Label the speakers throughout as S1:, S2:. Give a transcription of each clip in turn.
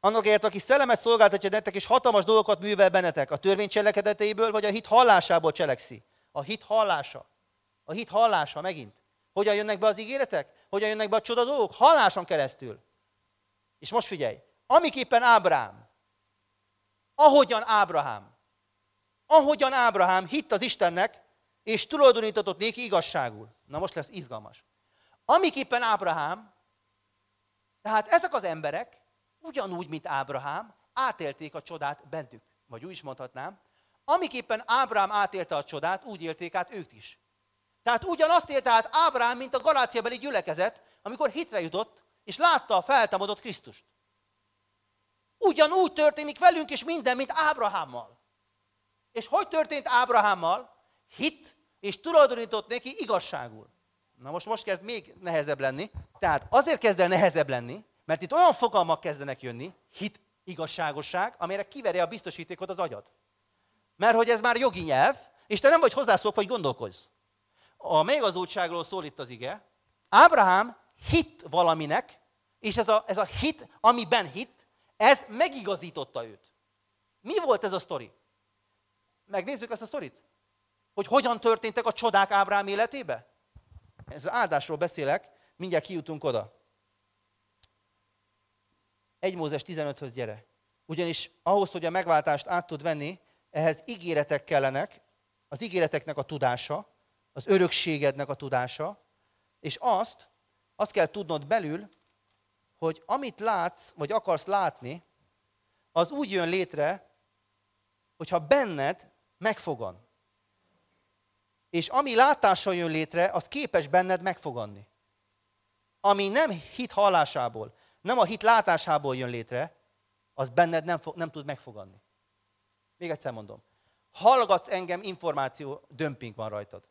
S1: Annakért, aki szellemet szolgáltatja nektek, és hatalmas dolgokat művel bennetek, a törvény cselekedeteiből, vagy a hit hallásából cselekszi. A hit hallása. A hit hallása megint. Hogyan jönnek be az ígéretek? Hogyan jönnek be a csoda dolgok? Halláson keresztül. És most figyelj, amiképpen Ábrahám, ahogyan Ábrahám hitt az Istennek, és tulajdonítatott néki igazságul. Na most lesz izgalmas. Amiképpen Ábrahám, tehát ezek az emberek, ugyanúgy, mint Ábrahám, átélték a csodát bentük. Vagy úgy is mondhatnám, amiképpen Ábrahám átélte a csodát, úgy élték át ők is. Tehát ugyanazt élte át Ábrahám, mint a galáciabeli gyülekezet, amikor hitre jutott, és látta a feltámadott Krisztust. Ugyanúgy történik velünk is minden, mint Ábrahámmal. És hogy történt Ábrahámmal? Hit, és tulajdonított neki igazságul. Na most kezd még nehezebb lenni. Tehát azért kezd el nehezebb lenni, mert itt olyan fogalmak kezdenek jönni, hit, igazságosság, amire kiveri a biztosítékot az agyad. Mert hogy ez már jogi nyelv, és te nem vagy hozzászokva, hogy gondolkozz. A megigazultságról szól itt az ige. Ábrahám hitt valaminek, és ez a hit, amiben hitt, ez megigazította őt. Mi volt ez a sztori? Megnézzük ezt a sztorit? Hogy hogyan történtek a csodák Ábrahám életébe? Ez az áldásról beszélek, mindjárt kijutunk oda. 1 Mózes 15-höz gyere. Ugyanis ahhoz, hogy a megváltást át tud venni, ehhez ígéretek kellenek, az ígéreteknek a tudása, az örökségednek a tudása, és azt kell tudnod belül, hogy amit látsz, vagy akarsz látni, az úgy jön létre, hogyha benned megfogan. És ami látással jön létre, az képes benned megfoganni. Ami nem hit hallásából, nem a hit látásából jön létre, az benned nem tud megfoganni. Még egyszer mondom. Hallgatsz engem, információ, dömping van rajtad.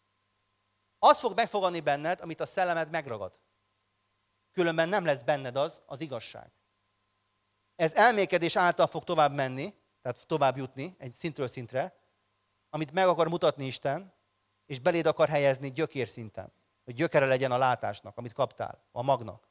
S1: Az fog megfoganni benned, amit a szellemed megragad. Különben nem lesz benned az igazság. Ez elmékedés által fog tovább menni, tehát tovább jutni egy szintről szintre, amit meg akar mutatni Isten, és beléd akar helyezni gyökérszinten, hogy gyökere legyen a látásnak, amit kaptál, a magnak.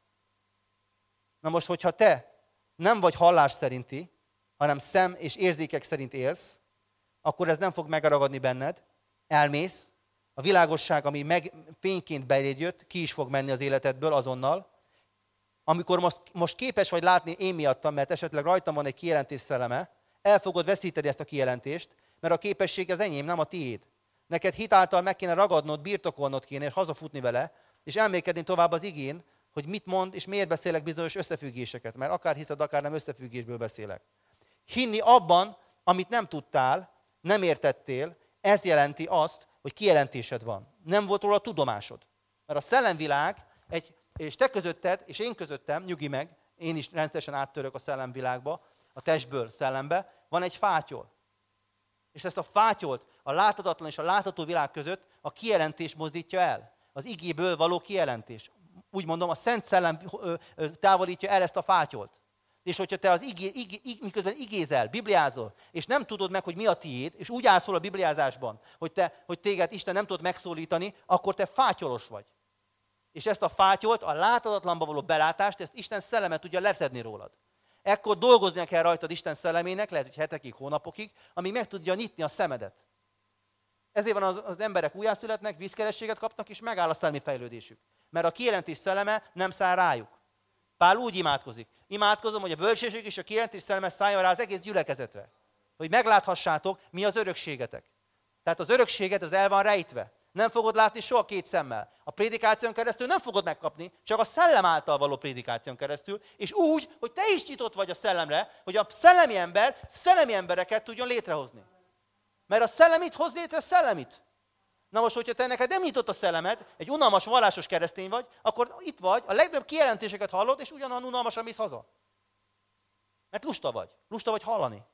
S1: Na most, hogyha te nem vagy hallás szerinti, hanem szem és érzékek szerint élsz, akkor ez nem fog megragadni benned, elmész, a világosság, ami fényként beléd jött, ki is fog menni az életedből azonnal. Amikor most képes vagy látni én miattam, mert esetleg rajtam van egy kijelentés szelleme, el fogod veszíteni ezt a kijelentést, mert a képesség az enyém, nem a tiéd. Neked hitáltal meg kéne ragadnod, birtokolnod kéne, és hazafutni vele, és elmékedni tovább az igén, hogy mit mond, és miért beszélek bizonyos összefüggéseket, mert akár hiszed, akár nem összefüggésből beszélek. Hinni abban, amit nem tudtál, nem értettél, ez jelenti azt, hogy kijelentésed van. Nem volt róla tudomásod. Mert a szellemvilág, és te közötted, és én közöttem, nyugi meg, én is rendszeresen áttörök a szellemvilágba, a testből szellembe, van egy fátyol. És ezt a fátyolt a láthatatlan és a látható világ között a kijelentés mozdítja el. Az igéből való kijelentés. Úgy mondom, a Szent Szellem távolítja el ezt a fátyolt. És hogyha te miközben igézel, bibliázol, és nem tudod meg, hogy mi a tiéd, és úgy állsz fel a bibliázásban, hogy téged Isten nem tud megszólítani, akkor te fátyolos vagy. És ezt a fátyolt, a láthatatlanba való belátást, ezt Isten szelleme tudja leszedni rólad. Ekkor dolgoznia kell rajtad Isten szellemének, lehet, hogy hetekig, hónapokig, amíg meg tudja nyitni a szemedet. Ezért van az emberek újjászületnek, vízkerességet kapnak, és megáll a szellemi fejlődésük. Mert a kijelentés szelleme nem száll rájuk. Pál úgy imádkozik. Imádkozom, hogy a bölcsesség és a kijelentés szelleme szálljon rá az egész gyülekezetre. Hogy megláthassátok, mi az örökségetek. Tehát az örökséget az el van rejtve. Nem fogod látni soha két szemmel. A prédikáción keresztül nem fogod megkapni, csak a szellem által való prédikáción keresztül, és úgy, hogy te is nyitott vagy a szellemre, hogy a szellemi ember szellemi embereket tudjon létrehozni. Mert a szellemit hoz létre szellemit. Na most, hogyha te neked nem nyitott a szellemed, egy unalmas, vallásos keresztény vagy, akkor itt vagy, a legtöbb kijelentéseket hallod, és ugyanolyan unalmasan mész haza. Mert lusta vagy hallani.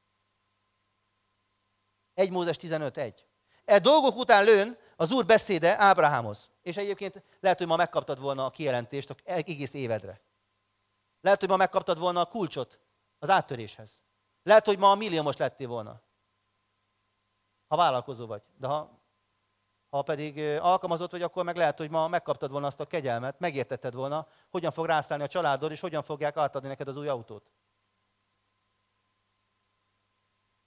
S1: 1 Mózes 15.1. E dolgok után lőn az Úr beszéde Ábrahámhoz. És egyébként lehet, hogy ma megkaptad volna a kijelentést az egész évedre. Lehet, hogy ma megkaptad volna a kulcsot az áttöréshez. Lehet, hogy ma a milliómos lettél volna. Ha vállalkozó vagy. De ha pedig alkalmazott vagy, akkor meg lehet, hogy ma megkaptad volna azt a kegyelmet, megértetted volna, hogyan fog rászállni a családod, és hogyan fogják átadni neked az új autót.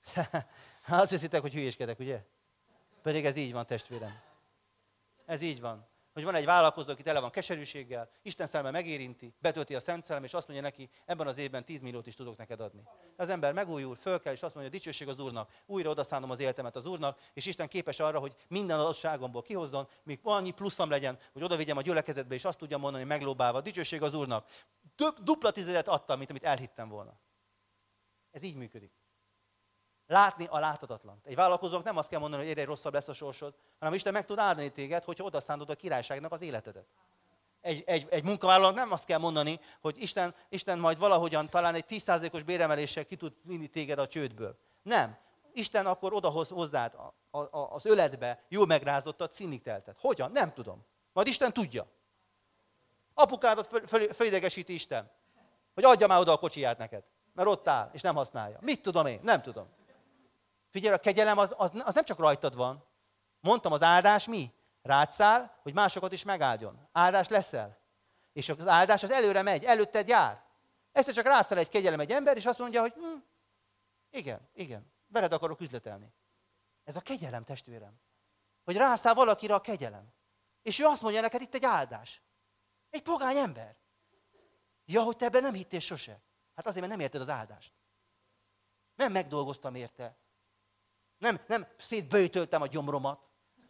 S1: Azt hiszitek, hogy hülyéskedek, ugye? Pedig ez így van, testvérem. Ez így van. Hogy van egy vállalkozó, aki tele van keserűséggel, Isten szelleme megérinti, betölti a Szent Szellem, és azt mondja neki, ebben az évben 10 milliót is tudok neked adni. Az ember megújul, föl kell, és azt mondja, dicsőség az Úrnak, újra odaszánom az életemet az Úrnak, és Isten képes arra, hogy minden adottságomból kihozzon, még annyi pluszom legyen, hogy oda vigyem a gyülekezetbe, és azt tudjam mondani, meglóbálva, dicsőség az Úrnak. Dupla tizedet adtam, mint amit elhittem volna. Ez így működik. Látni a láthatatlant. Egy vállalkozónak nem azt kell mondani, hogy egyre rosszabb lesz a sorsod, hanem Isten meg tud áldani téged, hogyha odaszántod a királyságnak az életedet. Egy munkavállalónak nem azt kell mondani, hogy Isten majd valahogyan talán egy 10%-os béremeléssel ki tud vinni téged a csődből. Nem. Isten akkor odahoz hozzád az öletbe jól megrázottat, színnig teltet. Hogyan? Nem tudom. Majd Isten tudja. Apukádat fölidegesíti Isten, hogy adja már oda a kocsiját neked, mert ott áll, és nem használja. Mit tudom én? Nem tudom. Figyelj, a kegyelem az nem csak rajtad van. Mondtam, az áldás mi? Rád száll, hogy másokat is megáldjon. Áldás leszel. És az áldás az előre megy, előtted jár. Egyszer csak rászáll egy kegyelem egy ember, és azt mondja, hogy igen, veled akarok üzletelni. Ez a kegyelem, testvérem. Hogy rászáll valakire a kegyelem. És ő azt mondja neked, itt egy áldás. Egy pogány ember. Ja, hogy te ebben nem hittél sose. Hát azért, mert nem érted az áldást. Nem megdolgoztam érte. Nem szétböjtöltem a gyomromat,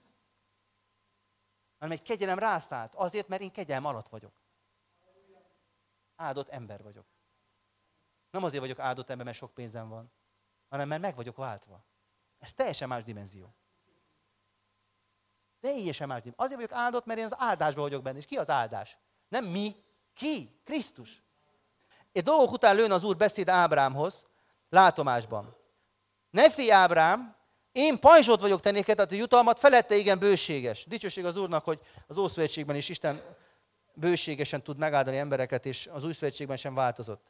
S1: hanem egy kegyelem rászállt. Azért, mert én kegyelem alatt vagyok. Áldott ember vagyok. Nem azért vagyok áldott ember, mert sok pénzem van, hanem mert meg vagyok váltva. Ez teljesen más dimenzió. Teljesen más dimenzió. Azért vagyok áldott, mert én az áldásban vagyok benne. És ki az áldás? Nem mi. Ki? Krisztus. Egy dolgok után lőn az Úr beszéd Ábrámhoz, látomásban. Ne félj, Ábrám, én pajzsot vagyok te néked, tehát a jutalmat felette igen bőséges. Dicsőség az Úrnak, hogy az Ószövetségben is Isten bőségesen tud megáldani embereket, és az Új Szövetségben sem változott.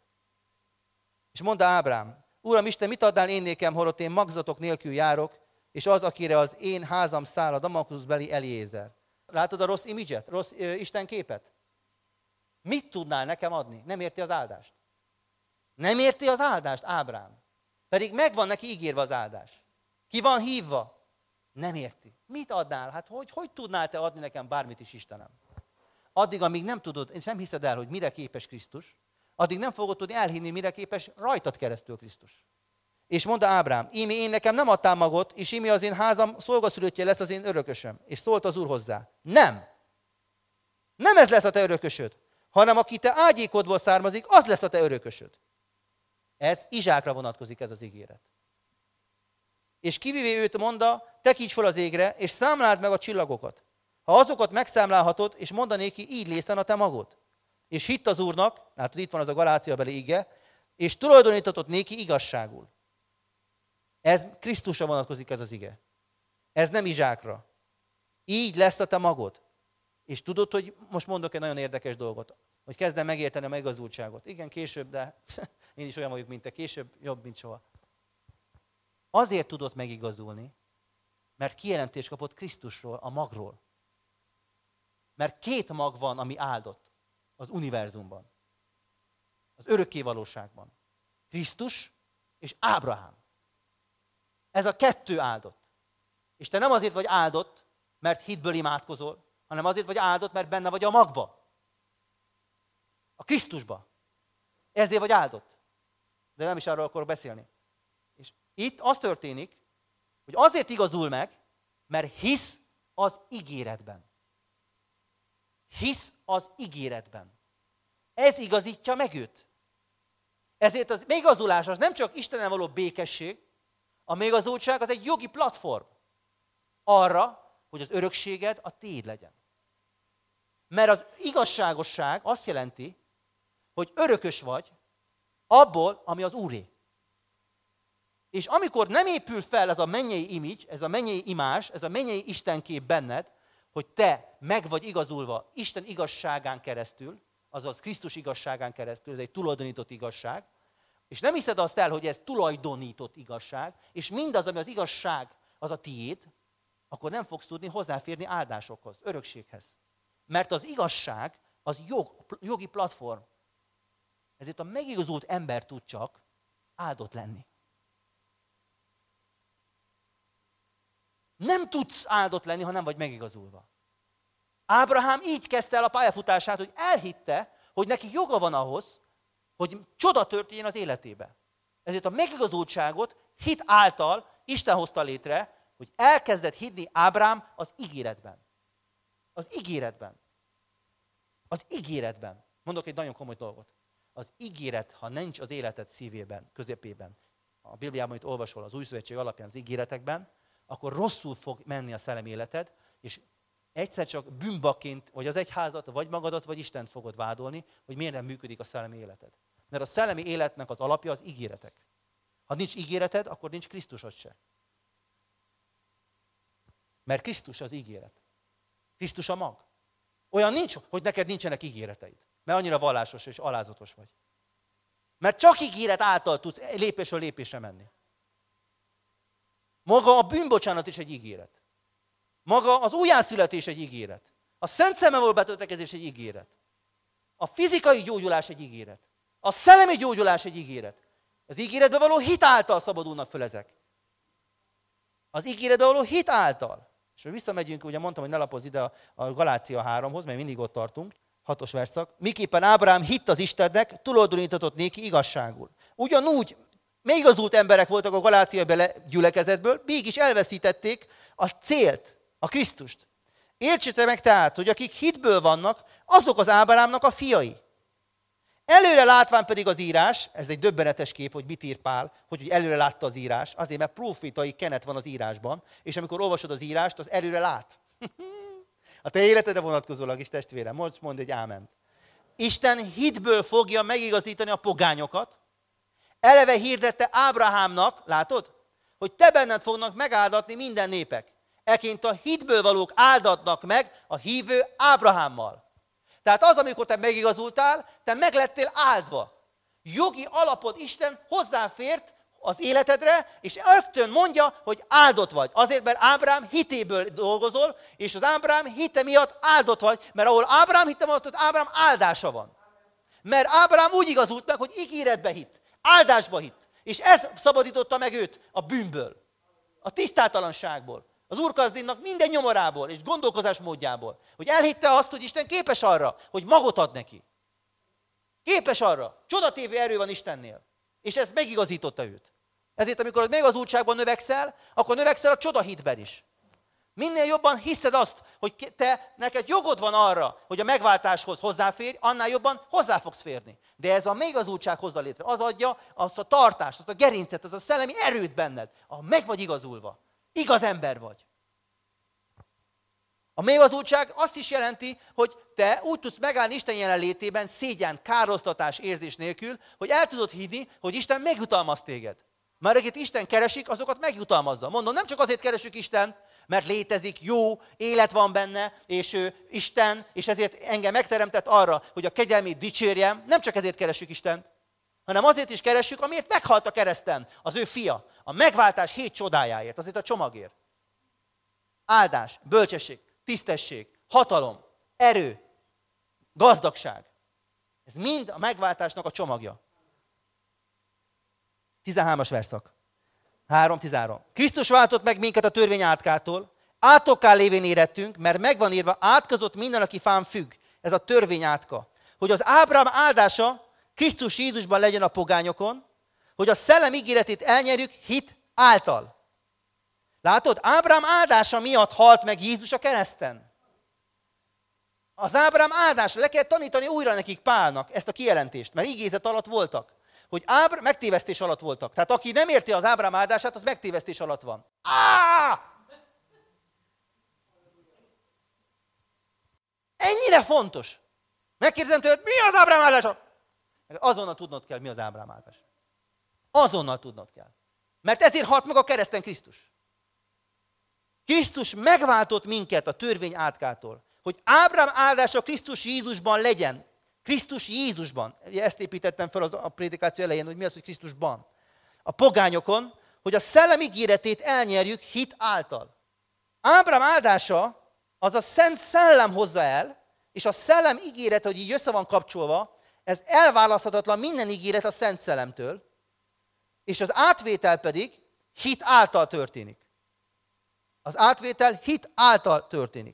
S1: És mondta Ábrám, Uram Isten, mit adnál én nékem, holott én magzatok nélkül járok, és az, akire az én házam száll, a Damaskuszbeli Eliézer. Látod a rossz imidzset, rossz Isten képet? Mit tudnál nekem adni? Nem érti az áldást. Nem érti az áldást, Ábrám. Pedig megvan neki ígérve az áldás. Ki van hívva? Nem érti. Mit adnál? Hát hogy tudnál te adni nekem bármit is, Istenem? Addig, amíg nem tudod, és nem hiszed el, hogy mire képes Krisztus, addig nem fogod tudni elhinni, mire képes rajtad keresztül Krisztus. És mondta Ábrám, íme én nekem nem adtál magot, és íme az én házam szolgaszülöttje lesz az én örökösöm. És szólt az Úr hozzá. Nem. Nem ez lesz a te örökösöd, hanem aki te ágyékodból származik, az lesz a te örökösöd. Ez Izsákra vonatkozik ez az ígéret. És kivivé őt mondta, tekints fel az égre, és számláld meg a csillagokat. Ha azokat megszámlálhatod, és mondanéki, így lészen a te magod. És hitt az Úrnak, látod, itt van az a Galáciabeli ige, és tulajdonítatott néki igazságul. Ez Krisztusra vonatkozik ez az ige. Ez nem Izsákra. Így lesz a te magod. És tudod, hogy most mondok egy nagyon érdekes dolgot, hogy kezdem megérteni a megigazultságot. Igen, később, de én is olyan vagyok, mint te. Később jobb, mint soha. Azért tudott megigazulni, mert kijelentést kapott Krisztusról, a magról. Mert két mag van, ami áldott az univerzumban. Az örökké valóságban. Krisztus és Ábrahám. Ez a kettő áldott. És te nem azért vagy áldott, mert hitből imádkozol, hanem azért vagy áldott, mert benne vagy a magba. A Krisztusba. Ezért vagy áldott. De nem is arról akarok beszélni. És itt az történik, hogy azért igazul meg, mert hisz az ígéretben. Hisz az ígéretben. Ez igazítja meg őt. Ezért az megigazulás az nem csak Istennel való békesség, a megigazultság az egy jogi platform arra, hogy az örökséged a tiéd legyen. Mert az igazságosság azt jelenti, hogy örökös vagy abból, ami az Úré. És amikor nem épül fel ez a mennyei image, ez a mennyei imázs, ez a mennyei istenkép benned, hogy te meg vagy igazulva Isten igazságán keresztül, azaz Krisztus igazságán keresztül, ez egy tulajdonított igazság, és nem hiszed azt el, hogy ez tulajdonított igazság, és mindaz, ami az igazság, az a tiéd, akkor nem fogsz tudni hozzáférni áldásokhoz, örökséghez. Mert az igazság az jogi platform. Ezért a megigazult ember tud csak áldott lenni. Nem tudsz áldott lenni, ha nem vagy megigazulva. Ábrahám így kezdte el a pályafutását, hogy elhitte, hogy neki joga van ahhoz, hogy csoda történjen az életébe. Ezért a megigazultságot hit által Isten hozta létre, hogy elkezdett hinni Ábrám az ígéretben. Az ígéretben. Az ígéretben. Mondok egy nagyon komoly dolgot. Az ígéret, ha nincs az életed szívében, közepében, a Bibliában, amit olvasol az Új Szövetség alapján az ígéretekben, akkor rosszul fog menni a szellemi életed, és egyszer csak bűnbakként vagy az egyházat, vagy magadat, vagy Istent fogod vádolni, hogy miért nem működik a szellemi életed. Mert a szellemi életnek az alapja az ígéretek. Ha nincs ígéreted, akkor nincs Krisztusod se. Mert Krisztus az ígéret. Krisztus a mag. Olyan nincs, hogy neked nincsenek ígéreteid. Mert annyira vallásos és alázatos vagy. Mert csak ígéret által tudsz lépésről lépésre menni. Maga a bűnbocsánat is egy ígéret. Maga az újjászületés egy ígéret. A szent szemmel való betöltekezés egy ígéret. A fizikai gyógyulás egy ígéret. A szellemi gyógyulás egy ígéret. Az ígéretbe való hit által szabadulnak föl ezek. Az ígéretbe való hit által. És visszamegyünk, ugye mondtam, hogy ne lapozz ide a Galácia 3-hoz, mert mindig ott tartunk. 6-os verszak. Miképpen Ábrahám hitt az Istennek, tulajdonítatott néki igazságul. Ugyanúgy megigazult emberek voltak a galáciai gyülekezetből, mégis elveszítették a célt, a Krisztust. Értsétek meg tehát, hogy akik hitből vannak, azok az Ábrahámnak a fiai. Előre látván pedig az írás, ez egy döbbenetes kép, hogy mit ír Pál, hogy előre látta az írás, azért mert profétai kenet van az írásban, és amikor olvasod az írást, az előre lát. A te életedre vonatkozólag is, testvérem, most mondd egy áment. Isten hitből fogja megigazítani a pogányokat, eleve hirdette Ábrahámnak, látod, hogy te benned fognak megáldatni minden népek. Eként a hitből valók áldatnak meg a hívő Ábrahámmal. Tehát az, amikor te megigazultál, te meglettél áldva. Jogi alapod Isten hozzáfért az életedre, és rögtön mondja, hogy áldott vagy. Azért, mert Ábrahám hitéből dolgozol, és az Ábrahám hite miatt áldott vagy, mert ahol Ábrahám hite van, ott Ábrahám áldása van. Mert Ábrahám úgy igazult meg, hogy ígéretbe hitt, áldásba hitt. És ez szabadította meg őt a bűnből, a tisztátalanságból, az úrkazdinnak minden nyomorából és gondolkozásmódjából. Hogy elhitte azt, hogy Isten képes arra, hogy magot ad neki. Képes arra. Csodatévő erő van Istennél. És ez megigazította őt. Ezért, amikor a megigazultságban növekszel, akkor növekszel a csodahitben is. Minél jobban hiszed azt, hogy neked jogod van arra, hogy a megváltáshoz hozzáférj, annál jobban hozzá fogsz férni. De ez a megigazultság hozza létre. Az adja azt a tartást, azt a gerincet, az a szellemi erőt benned. Meg vagy igazulva. Igaz ember vagy. A megigazultság azt is jelenti, hogy te úgy tudsz megállni Isten jelenlétében szégyen, károsztatás érzés nélkül, hogy el tudod hinni, hogy Isten megjutalmaz téged. Már akit Isten keresik, azokat megjutalmazza. Mondom, nem csak azért keresünk Istent, mert létezik, jó, élet van benne, és ő Isten, és ezért engem megteremtett arra, hogy a kegyelmét dicsérjem. Nem csak ezért keresünk Istent, hanem azért is keressük, amiért meghalt a kereszten az ő fia. A megváltás 7 csodájáért, azért a csomagért. Áldás, bölcsesség, tisztesség, hatalom, erő, gazdagság. Ez mind a megváltásnak a csomagja. 13-as verszak. 3:13. Krisztus váltott meg minket a törvény átkától, átokká lévén érettünk, mert megvan írva, átkozott minden, aki fán függ. Ez a törvény átka. Hogy az Ábrahám áldása Krisztus Jézusban legyen a pogányokon, hogy a szellem ígéretét elnyerjük hit által. Látod? Ábrahám áldása miatt halt meg Jézus a kereszten. Az Ábrahám áldása, le kell tanítani újra nekik Pálnak ezt a kijelentést, mert igézet alatt voltak. Hogy megtévesztés alatt voltak. Tehát aki nem érti az Ábrahám áldását, az megtévesztés alatt van. Ennyire fontos. Megkérdezem tőled, mi az Ábrahám áldása? Azonnal tudnod kell, mi az Ábrahám áldás. Azonnal tudnod kell. Mert ezért halt meg a kereszten Krisztus. Krisztus megváltott minket a törvény átkától, hogy Ábrahám áldása Krisztus Jézusban legyen. Krisztus Jézusban. Ezt építettem fel a prédikáció elején, hogy mi az, hogy Krisztusban. A pogányokon, hogy a szellem ígéretét elnyerjük hit által. Ábrahám áldása az a Szent Szellem hozza el, és a szellem ígérete, hogy így össze van kapcsolva, ez elválaszthatatlan minden ígéret a Szent Szellemtől, és az átvétel pedig hit által történik. Az átvétel hit által történik.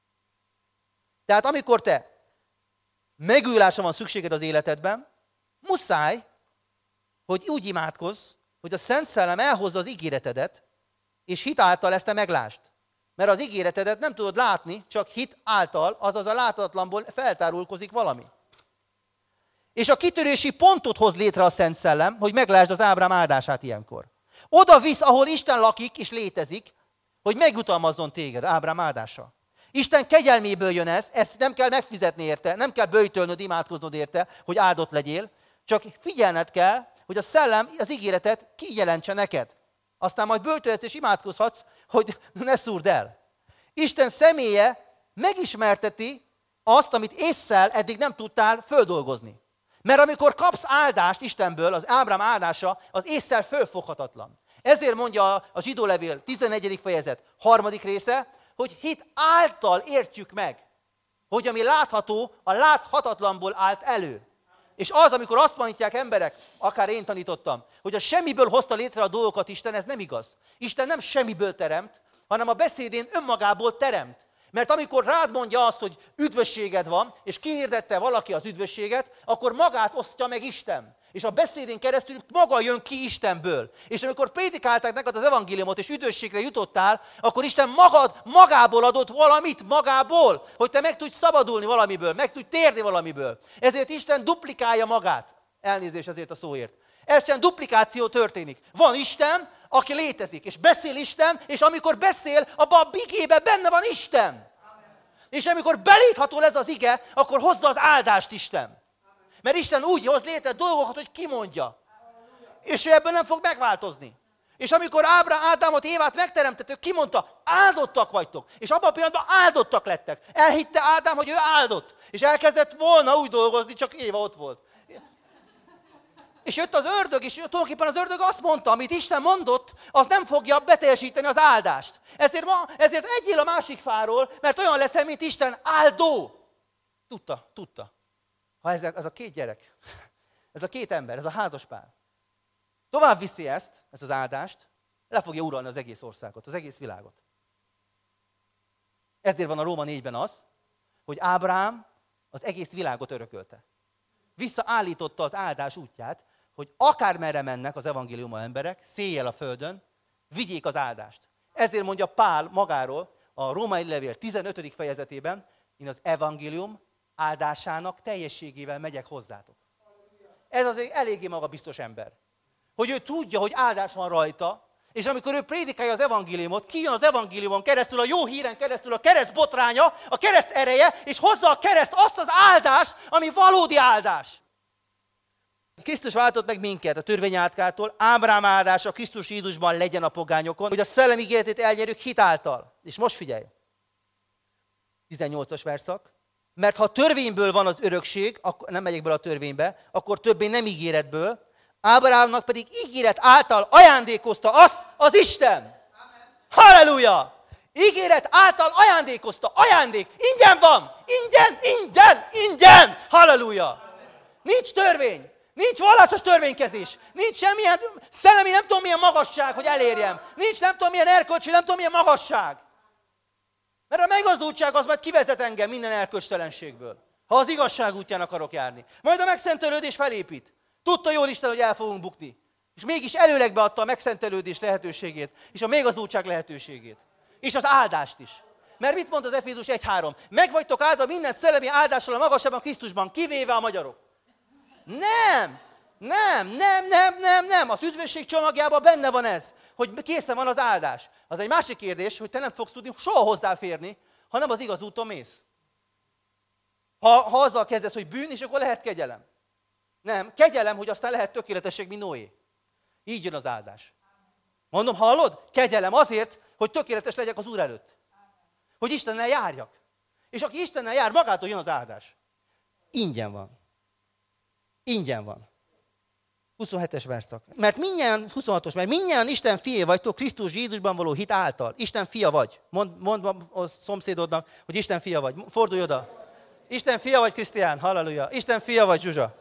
S1: Tehát amikor te megújulásra van szükséged az életedben, muszáj, hogy úgy imádkozz, hogy a Szent Szellem elhozza az ígéretedet, és hit által ezt te meglásd. Mert az ígéretedet nem tudod látni, csak hit által, azaz a láthatatlanból feltárulkozik valami. És a kitörési pontot hoz létre a Szent Szellem, hogy meglásd az Ábrám áldását ilyenkor. Oda visz, ahol Isten lakik és létezik, hogy megjutalmazzon téged Ábrám áldása. Isten kegyelméből jön ez, ezt nem kell megfizetni érte, nem kell böjtölnöd, imádkoznod érte, hogy áldott legyél, csak figyelned kell, hogy a Szellem az ígéretet kijelentse neked. Aztán majd böjtölhetsz és imádkozhatsz, hogy ne szúrd el. Isten személye megismerteti azt, amit ésszel eddig nem tudtál földolgozni. Mert amikor kapsz áldást Istenből, az Ábrám áldása, az ésszel fölfoghatatlan. Ezért mondja a Zsidó levél 11. fejezet 3. része, hogy hit által értjük meg, hogy ami látható, a láthatatlanból állt elő. És az, amikor azt mondják emberek, akár én tanítottam, hogy a semmiből hozta létre a dolgokat Isten, ez nem igaz. Isten nem semmiből teremt, hanem a beszédén önmagából teremt. Mert amikor rád mondja azt, hogy üdvösséged van, és kihirdette valaki az üdvösséget, akkor magát osztja meg Isten. És a beszédén keresztül maga jön ki Istenből. És amikor prédikálták neked az evangéliumot, és üdvösségre jutottál, akkor Isten magából adott valamit, magából, hogy te meg tudj szabadulni valamiből, meg tudj térni valamiből. Ezért Isten duplikálja magát. Elnézést ezért a szóért. Ezért duplikáció történik. Van Isten, aki létezik, és beszél Isten, és amikor beszél, abban a igében benne van Isten. Amen. És amikor belátható ez az ige, akkor hozza az áldást Isten. Mert Isten úgy hoz létre dolgokat, hogy kimondja. És ő ebből nem fog megváltozni. És amikor Ádámot, Évát megteremtett, kimondta, áldottak vagytok. És abban a pillanatban áldottak lettek. Elhitte Ádám, hogy ő áldott. És elkezdett volna úgy dolgozni, csak Éva ott volt. És jött az ördög, és tulajdonképpen az ördög azt mondta, amit Isten mondott, az nem fogja beteljesíteni az áldást. Ezért egyél a másik fáról, mert olyan leszel, mint Isten áldó. Tudta. Ha ez a két gyerek, ez a két ember, ez a házaspár, tovább viszi ezt az áldást, le fogja uralni az egész országot, az egész világot. Ezért van a Róma 4-ben az, hogy Ábrám az egész világot örökölte. Visszaállította az áldás útját, hogy akármerre mennek az evangéliummal emberek, széjjel a földön, vigyék az áldást. Ezért mondja Pál magáról a Római levél 15. fejezetében, én az evangélium áldásának teljességével megyek hozzátok. Ez az egy eléggé magabiztos ember. Hogy ő tudja, hogy áldás van rajta, és amikor ő prédikálja az evangéliumot, kijön az evangéliumon keresztül, a jó híren keresztül a kereszt botránya, a kereszt ereje, és hozza a kereszt azt az áldást, ami valódi áldás. Krisztus váltott meg minket a törvény átkától, Ábrám áldása Krisztus Jézusban legyen a pogányokon, hogy a szellem ígéretét elnyerjük hit által. És most figyelj! 18-as verszak. Mert ha törvényből van az örökség, akkor nem megyek bele a törvénybe, akkor többé nem ígéretből, Ábrahámnak pedig ígéret által ajándékozta azt az Isten. Amen. Halleluja! Ígéret által ajándékozta. Ajándék. Ingyen van. Ingyen. Halleluja! Amen. Nincs törvény. Nincs vallásos törvénykezés. Nincs semmilyen szellemi, nem tudom milyen magasság, hogy elérjem. Nincs nem tudom milyen erkölcsi, nem tudom milyen magasság. Mert a meggazultság az majd kivezet engem minden erkölcstelenségből. Ha az igazság útján akarok járni. Majd a megszentelődés felépít. Tudta jól Isten, hogy el fogunk bukni. És mégis előleg beadta a megszentelődés lehetőségét, és a meggazultság lehetőségét. És az áldást is. Mert mit mond az Efézus 1:3? Meg vagytok áldva minden szellemi áldással a magasabban Krisztusban, kivéve a magyarok. Nem. Az üdvösség csomagjában benne van ez, hogy készen van az áldás. Az egy másik kérdés, hogy te nem fogsz tudni soha hozzáférni, ha nem az igaz úton mész. Ha azzal kezdesz, hogy bűn, és akkor lehet kegyelem. Nem, kegyelem, hogy aztán lehet tökéletesség, mint Noé. Így jön az áldás. Mondom, hallod? Kegyelem azért, hogy tökéletes legyek az Úr előtt. Hogy Istennel járjak. És aki Istennel jár, magától jön az áldás. Ingyen van. 27-es verszak. 26-os, mert mindnyájan Isten fié vagytok Krisztus Jézusban való hit által. Isten fia vagy. Mondd a szomszédodnak, hogy Isten fia vagy. Fordulj oda. Isten fia vagy, Krisztián. Halleluja. Isten fia vagy, Zsuzsa.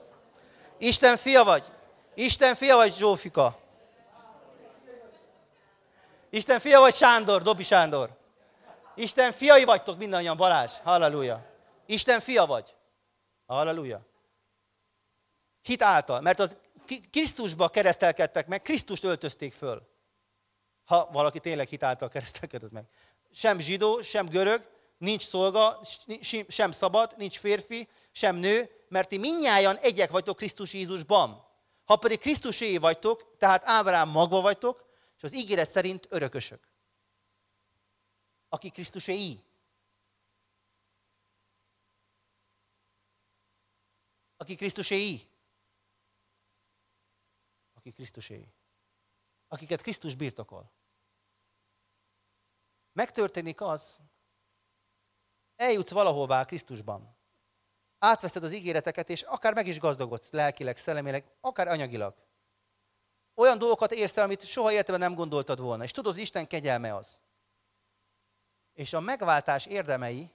S1: Isten fia vagy, Zsófika. Isten fia vagy Sándor, Dobi Sándor? Isten fiai vagytok mindannyian, Balázs. Halleluja. Isten fia vagy. Halleluja. Hit által, mert az Krisztusba keresztelkedtek meg, Krisztust öltözték föl. Ha valaki tényleg hit által keresztelkedett meg. Sem zsidó, sem görög, nincs szolga, sem szabad, nincs férfi, sem nő, mert ti mindnyájan egyek vagytok Krisztus Jézusban. Ha pedig Krisztuséi vagytok, tehát Ábrahám magva vagytok, és az ígéret szerint örökösök. Aki Krisztuséi. Aki Krisztuséi. Aki Krisztuséi. Akiket Krisztus birtokol. Megtörténik az, eljutsz valahová Krisztusban. Átveszed az ígéreteket, és akár meg is gazdagodsz lelkileg, szellemileg, akár anyagilag. Olyan dolgokat érsz el, amit soha életben nem gondoltad volna. És tudod, hogy Isten kegyelme az. És a megváltás érdemei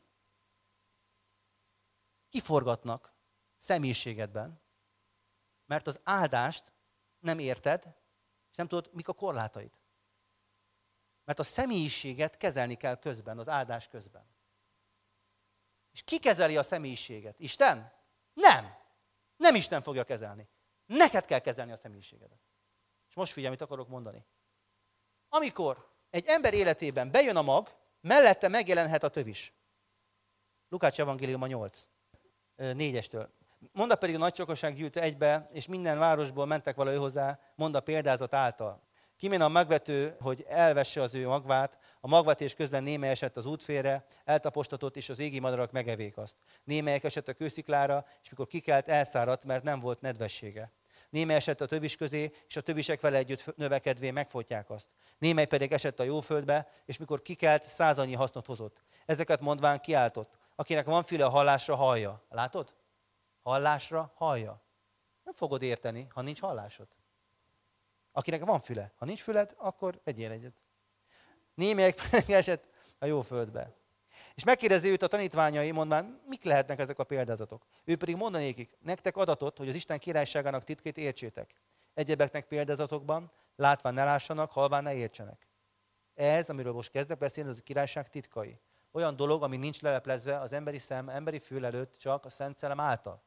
S1: kiforgatnak személyiségedben, mert az áldást nem érted, és nem tudod, mik a korlátaid. Mert a személyiséget kezelni kell közben, az áldás közben. És ki kezeli a személyiséget? Isten? Nem. Nem Isten fogja kezelni. Neked kell kezelni a személyiségedet. És most figyelj, mit akarok mondani. Amikor egy ember életében bejön a mag, mellette megjelenhet a tövis. Lukács evangéliuma 8, 4-estől. Mondd pedig a nagy sokaság gyűlte egybe, és minden városból mentek vala ő hozzá, mondd a példázat által. Kimen a magvető, hogy elvesse az ő magvát, a magvetés közben némely esett az útfélre, eltapostatott, és az égi madarak megevék azt. Némelyek esett a kősziklára, és mikor kikelt, elszáradt, mert nem volt nedvessége. Némely esett a tövis közé, és a tövisek vele együtt növekedvén megfotják azt. Némely pedig esett a jó földbe, és mikor kikelt, 100 annyi hasznot hozott. Ezeket mondván kiáltott. Akinek van füle a hallásra, hallja. Látod? Hallásra, hallja. Nem fogod érteni, ha nincs hallásod. Akinek van füle. Ha nincs füled, akkor vegyél egyet. Némelyek pedig esett a jó földbe. És megkérdezi őt a tanítványai, mondván, mik lehetnek ezek a példázatok? Ő pedig mondanékik, nektek adatot, hogy az Isten királyságának titkét értsétek. Egyebeknek példázatokban, látván ne lássanak, halván ne értsenek. Ez, amiről most kezdek beszélni, az a királyság titkai. Olyan dolog, ami nincs leleplezve az emberi szem, emberi fül előtt, csak a Szent Szellem által.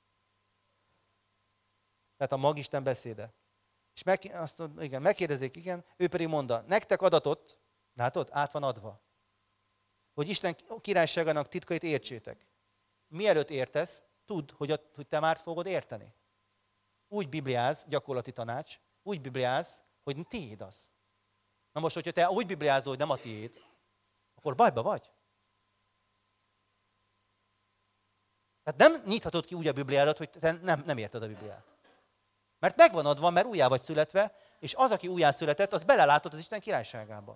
S1: Tehát a magisten beszéde. És megkérdezik, ő pedig mondta, nektek adatot, látod, át van adva, hogy Isten királyságának titkait értsétek. Mielőtt értesz, tudd, hogy te már fogod érteni. Úgy bibliáz, gyakorlati tanács, úgy bibliáz, hogy tiéd az. Na most, hogyha te úgy bibliázol, hogy nem a tiéd, akkor bajba vagy. Tehát nem nyithatod ki úgy a Bibliádat, hogy te nem érted a Bibliát. Mert megvan adva, mert újjá vagy születve, és az, aki újjá született, az belelátott az Isten királyságába.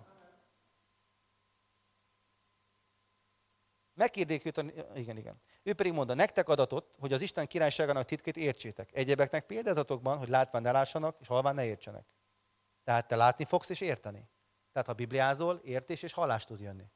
S1: Megkérdék őt, igen. Ő pedig mondta, nektek adatot, hogy az Isten királyságának titkét értsétek. Egyebeknek példázatokban, hogy látván ne lássanak, és halván ne értsenek. Tehát te látni fogsz és érteni. Tehát ha bibliázol, értés és hallás tud jönni.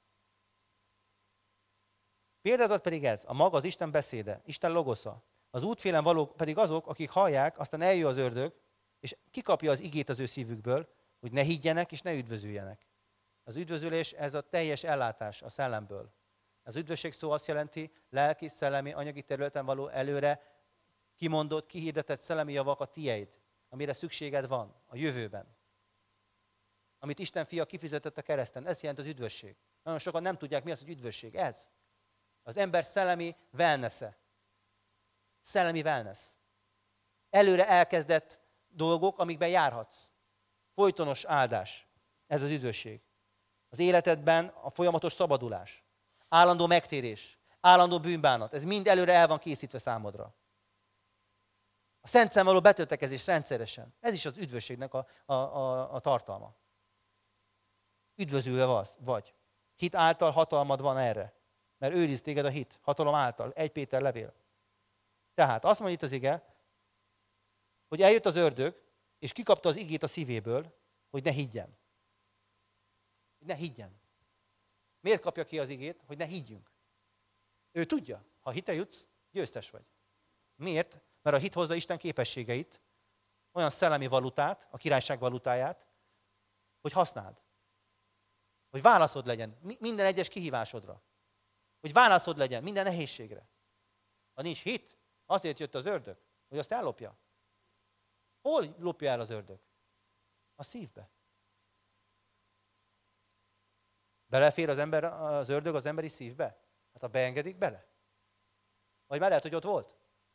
S1: Példázat pedig ez, a maga az Isten beszéde, Isten logosza. Az útfélen valók pedig azok, akik hallják, aztán eljön az ördög, és kikapja az igét az ő szívükből, hogy ne higgyenek és ne üdvözüljenek. Az üdvözülés, ez a teljes ellátás a szellemből. Az üdvösség szó azt jelenti, lelki, szellemi, anyagi területen való előre kimondott, kihirdetett szellemi javak a tieid, amire szükséged van a jövőben. Amit Isten fia kifizetett a kereszten, ez jelent az üdvösség. Nagyon sokan nem tudják, mi az, hogy üdvösség. Ez. Az ember szellemi wellness-e. Szellemi wellness. Előre elkezdett dolgok, amikben járhatsz. Folytonos áldás. Ez az üdvösség. Az életedben a folyamatos szabadulás. Állandó megtérés. Állandó bűnbánat. Ez mind előre el van készítve számodra. A Szent Szellem való betöltekezés rendszeresen. Ez is az üdvösségnek a tartalma. Üdvözülve vagy. Hit által hatalmad van erre. Mert őriz téged a hit, hatalom által. 1 Péter levél. Tehát azt mondja itt az ige, hogy eljött az ördög, és kikapta az igét a szívéből, hogy ne higgyen. Hogy ne higgyen. Miért kapja ki az igét? Hogy ne higgyünk. Ő tudja, ha hitre jutsz, győztes vagy. Miért? Mert a hit hozza Isten képességeit, olyan szellemi valutát, a királyság valutáját, hogy használd. Hogy válaszod legyen minden egyes kihívásodra. Hogy válaszod legyen minden nehézségre. Ha nincs hit, azért jött az ördög, hogy azt ellopja. Hol lopja el az ördög? A szívbe. Belefér az ördög az emberi szívbe? Hát ha beengedik, bele. Vagy már lehet, hogy ott volt.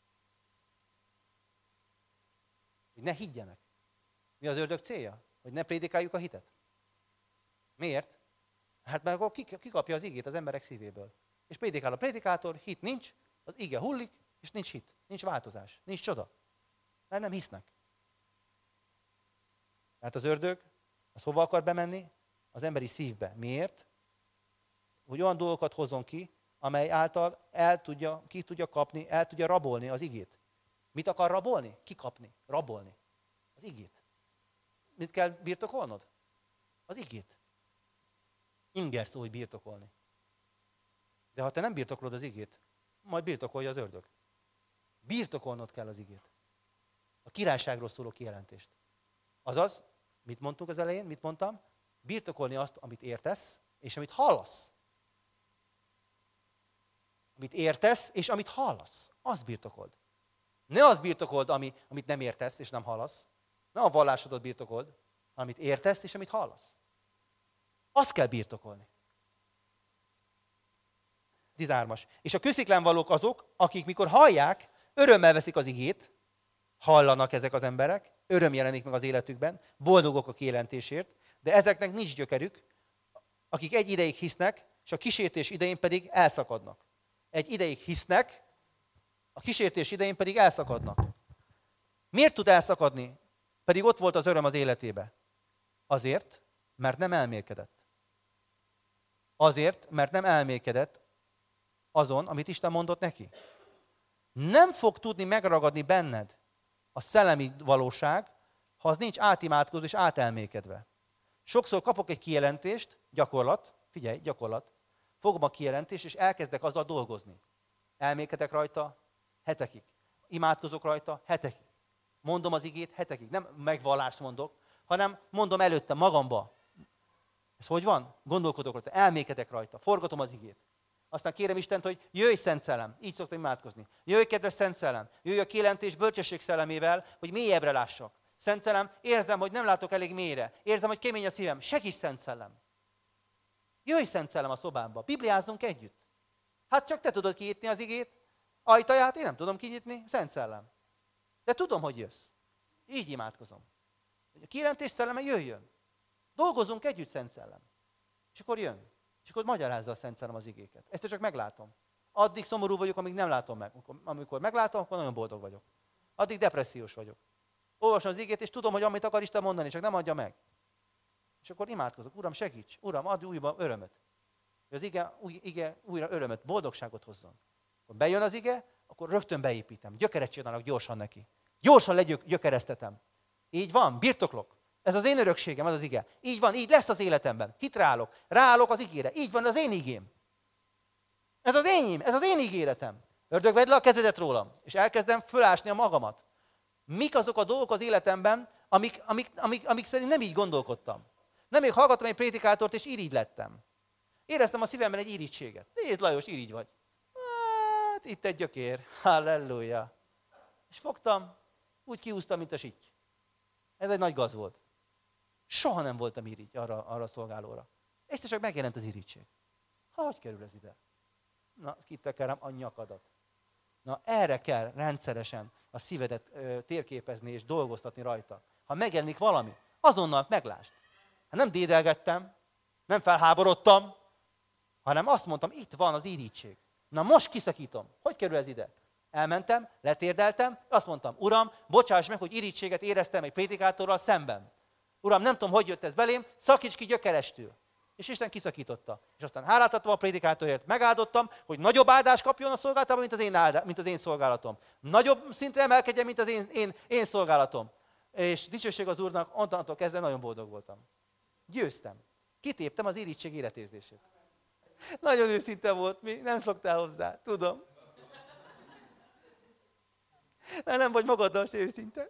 S1: Hogy ne higgyenek. Mi az ördög célja? Hogy ne prédikáljuk a hitet. Miért? Hát mert akkor kikapja az igét az emberek szívéből. És prédikál a prédikátor, hit nincs, az ige hullik, és nincs hit, nincs változás, nincs csoda. Mert nem hisznek. Tehát az ördög, az hova akar bemenni? Az emberi szívbe. Miért? Hogy olyan dolgokat hozzon ki, amely által ki tudja kapni, el tudja rabolni az igét. Mit akar rabolni? Kikapni, rabolni. Az igét. Mit kell birtokolnod? Az igét. Inger szó, hogy birtokolni. De ha te nem birtokolod az igét, majd birtokolja az ördög. Birtokolnod kell az igét. A királyságról szóló kijelentést. Azaz, mit mondtunk az elején, mit mondtam? Birtokolni azt, amit értesz, és amit hallasz. Amit értesz, és amit hallasz. Azt birtokold. Ne azt birtokold, amit nem értesz, és nem hallasz. Ne a vallásodat birtokold, amit értesz, és amit hallasz. Azt kell birtokolni. 13-as. És a kősziklán valók azok, akik mikor hallják, örömmel veszik az igét, hallanak ezek az emberek, öröm jelenik meg az életükben, boldogok a kijelentésért, de ezeknek nincs gyökerük, akik egy ideig hisznek, és a kísértés idején pedig elszakadnak. Egy ideig hisznek, a kísértés idején pedig elszakadnak. Miért tud elszakadni? Pedig ott volt az öröm az életébe. Azért, mert nem elmélkedett. Azért, mert nem elmélkedett azon, amit Isten mondott neki. Nem fog tudni megragadni benned a szellemi valóság, ha az nincs átimádkozva és átelmélkedve. Sokszor kapok egy kijelentést, gyakorlat, figyelj, gyakorlat, fogom a kijelentést, és elkezdek azzal dolgozni. Elmélkedek rajta hetekig. Imádkozok rajta hetekig. Mondom az igét hetekig. Nem megvallást mondok, hanem mondom előtte magamba. Ez hogy van? Gondolkodok rajta, elmélkedek rajta, forgatom az igét. Aztán kérem Istent, hogy jöjj Szent Szellem, így szoktam imádkozni. Jöjj kedves Szent Szellem, jöjj a kijelentés bölcsesség szellemével, hogy mélyebbre lássak. Szent Szellem, érzem, hogy nem látok elég mélyre. Érzem, hogy kemény a szívem. Segíts Szent Szellem. Jöjj Szent Szellem a szobámba, bibliázzunk együtt. Hát csak te tudod kinyitni az igét, ajtaját én nem tudom kinyitni, Szent Szellem. De tudom, hogy jössz. Így imádkozom. Hogy a kijelentés szelleme jöjjön. Dolgozzunk együtt, Szent Szellem. És akkor jön. És akkor magyarázza a Szent Szellem az igéket. Ezt csak meglátom. Addig szomorú vagyok, amíg nem látom meg. Amikor meglátom, akkor nagyon boldog vagyok. Addig depressziós vagyok. Olvasom az igét, és tudom, hogy amit akar Isten mondani, csak nem adja meg. És akkor imádkozok. Uram, segíts. Uram, add újra örömöt. Hogy az ige újra örömöt, boldogságot hozzon. Akkor bejön az ige, akkor rögtön beépítem. Gyökeret csinálok gyorsan neki. Gyorsan legyökeresztetem. Így van, birtoklok. Ez az én örökségem, ez az ige. Így van, így lesz az életemben. Hitre állok. Ráállok az igére. Így van az én igém. Ez az enyém, ez az én ígéretem. Ördög, vedd le a kezedet rólam, és elkezdem fölásni a magamat. Mik azok a dolgok az életemben, amik szerint nem így gondolkodtam. Nem még hallgattam egy prédikátort, és irigy lettem. Éreztem a szívemben egy irigységet. Nézd, Lajos, irigy vagy. Hát, itt egy gyökér. Halleluja. És fogtam, úgy kihúztam, mint a sitty. Ez egy nagy gaz volt. Soha nem voltam irigy arra a szolgálóra. Egyszer csak megjelent az irigység. Hogy kerül ez ide? Na, kitekerem a nyakadat. Na, erre kell rendszeresen a szívedet térképezni és dolgoztatni rajta. Ha megjelenik valami, azonnal meglásd. Hát nem dédelgettem, nem felháborodtam, hanem azt mondtam, itt van az irigység. Na most kiszakítom. Hogy kerül ez ide? Elmentem, letérdeltem, azt mondtam, Uram, bocsáss meg, hogy irigységet éreztem egy prédikátorral szemben. Uram, nem tudom, hogy jött ez belém, szakíts ki gyökerestül. És Isten kiszakította. És aztán hálát adtam a prédikátorért, megáldottam, hogy nagyobb áldást kapjon a szolgálatában, mint az én szolgálatom. Nagyobb szintre emelkedjen, mint az én szolgálatom. És dicsőség az Úrnak, onnantól kezdve nagyon boldog voltam. Győztem. Kitéptem az irigység életérzését. Nagyon őszinte volt, mi nem szoktál hozzá, tudom. Mert nem vagy magaddal se őszinte.